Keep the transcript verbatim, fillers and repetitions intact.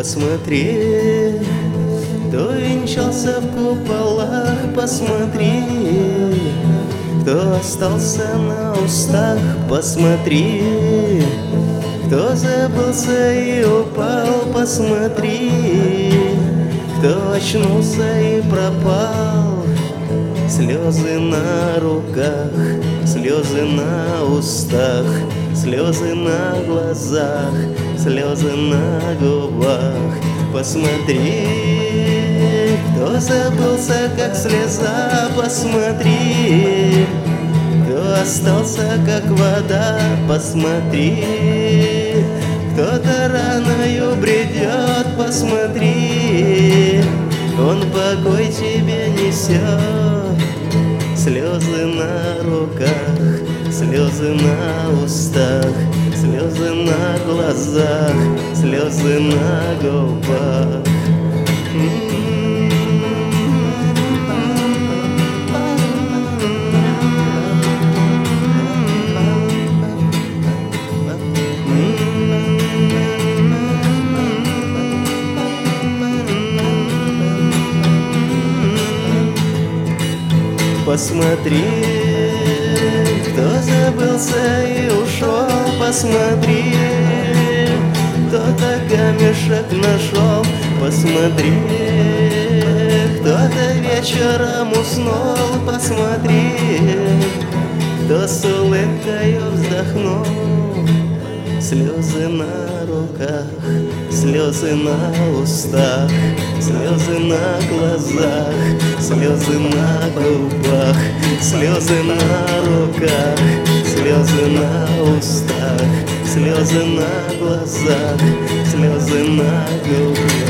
Посмотри, кто венчался в куполах, посмотри, кто остался на устах, посмотри, кто забылся и упал, посмотри, кто очнулся и пропал. Слезы на руках, слезы на устах, слезы на глазах, слезы на губах. Посмотри, кто забылся, как слеза, посмотри, кто остался, как вода, посмотри, кто-то раною бредет, посмотри, он покой тебе несет. Слезы на руках, слезы на устах, слезы на глазах, слезы на губах. Посмотри, кто забылся и ушел, посмотри, кто-то камешек нашел, посмотри, кто-то вечером уснул, посмотри, кто с улыбкою вздохнул. Слезы на руках, слезы на устах, слезы на глазах, слезы на губах, слезы на руках, слезы на устах, слезы на глазах, слезы на губах.